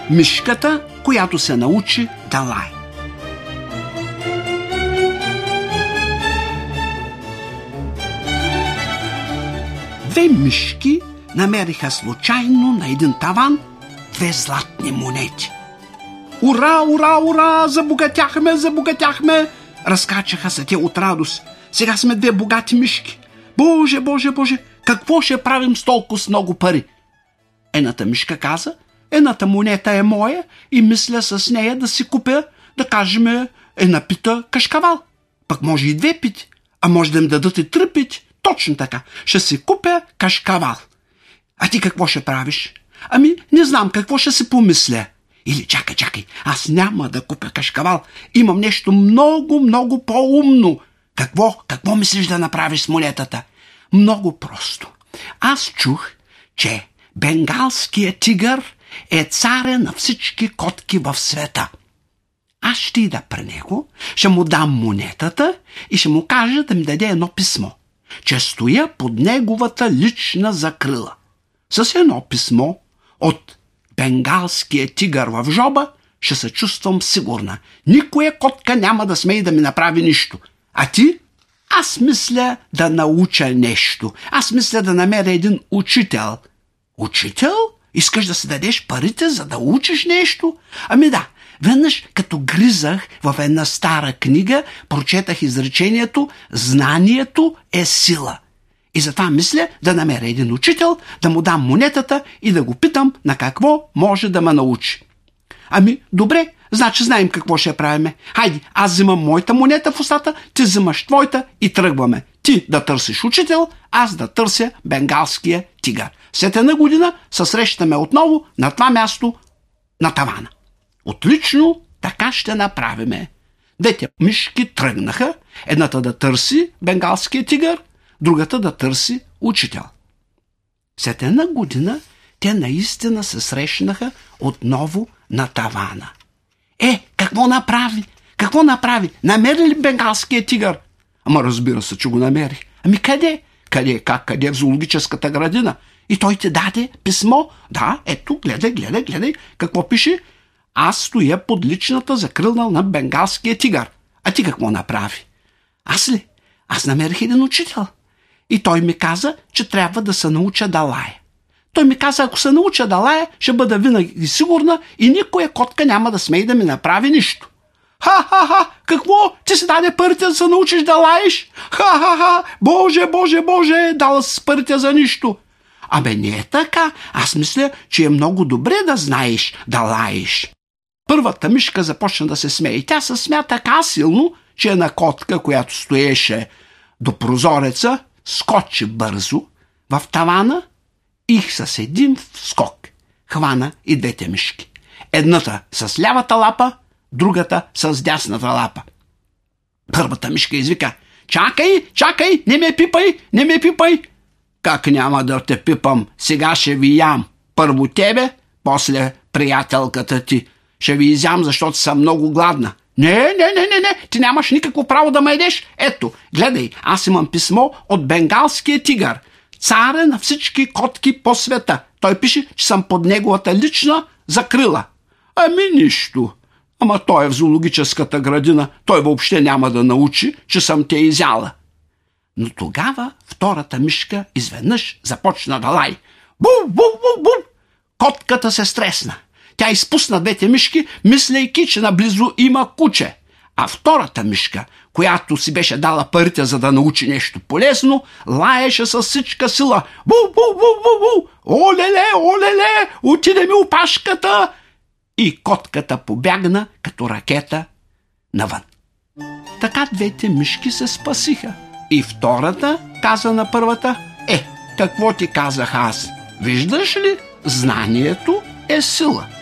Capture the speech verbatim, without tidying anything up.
Мишката, която се научи да лае. Две мишки намериха случайно на един таван две златни монети. Ура, ура, ура! Забогатяхме, забогатяхме! Разкачаха се те от радост. Сега сме две богати мишки. Боже, боже, боже! Какво ще правим с толкова с много пари? Едната мишка каза: едната монета е моя и мисля с нея да си купя, да кажем, една пита кашкавал. Пък може и две пити, а може да им дадат и три пити. Точно така. Ще си купя кашкавал. А ти какво ще правиш? Ами, не знам какво ще си помисля. Или чакай, чакай, аз няма да купя кашкавал. Имам нещо много, много по-умно. Какво? Какво мислиш да направиш с монетата? Много просто. Аз чух, че бенгалският тигър е царя на всички котки в света. Аз ще ида при него, ще му дам монетата и ще му кажа да ми даде едно писмо, че стоя под неговата лична закрила. С едно писмо от бенгалския тигър в жоба ще се чувствам сигурна. Никоя котка няма да смее да ми направи нищо. А ти? Аз мисля да науча нещо. Аз мисля да намеря един учител. Учител? Искаш да си дадеш парите, за да учиш нещо? Ами да, веднъж като гризах в една стара книга, прочетах изречението «Знанието е сила». И затова мисля да намеря един учител, да му дам монетата и да го питам на какво може да ме научи. Ами, добре, значи знаем какво ще правиме. Хайде, аз взимам моята монета в устата, ти взимаш твоята и тръгваме. Ти да търсиш учител, аз да търся бенгалския тигър. След една година се срещаме отново на това място на тавана. Отлично, така ще направиме. Двете мишки тръгнаха, едната да търси бенгалския тигър, другата да търси учител. След една година те наистина се срещнаха отново на тавана. Е, какво направи? Какво направи? Намери ли бенгалския тигър? Ама разбира се, че го намери. Ами къде? Къде? Как? Къде? В зоологическата градина. И той ти даде писмо. Да, ето, гледай, гледай, гледай. Какво пише? Аз стоя под личната закрила на бенгалския тигър. А ти какво направи? Аз ли? Аз намерих един учител. И той ми каза, че трябва да се науча да лая. Той ми каза, ако се науча да лая, ще бъда винаги сигурна и никоя котка няма да смее да ми направи нищо. Ха-ха-ха! Какво? Ти си даде парите да се научиш да лаеш? Ха-ха-ха! Боже, боже, боже! Дала си парите за нищо. Абе не е така. Аз мисля, че е много добре да знаеш да лаеш. Първата мишка започна да се смее. Тя се смя така силно, че една котка, която стоеше до прозореца, скочи бързо в тавана и с един скок хвана и двете мишки. Едната с лявата лапа, другата с дясната лапа. Първата мишка извика: чакай, чакай, не ме пипай, не ме пипай. Как няма да те пипам? Сега ще ви ям. Първо тебе, после приятелката ти. Ще ви изям, защото съм много гладна. Не, не, не, не, не, ти нямаш никакво право да ме едеш. Ето, гледай, аз имам писмо от бенгалския тигър, царя на всички котки по света. Той пише, че съм под неговата лична закрила. Ами нищо. Ама той е в зоологическата градина. Той въобще няма да научи, че съм те изяла. Но тогава втората мишка изведнъж започна да лай. Бу, бу, бу, бу. Котката се стресна. Тя изпусна двете мишки, мислейки, че наблизо има куче. А втората мишка, която си беше дала парите, за да научи нещо полезно, лаеше със всичка сила. Бу, бу, бу, бу, бу. Олеле, олеле, отиде ми опашката. И котката побягна като ракета навън. Така двете мишки се спасиха. И втората каза на първата: е, какво ти казах аз? Виждаш ли, знанието е сила.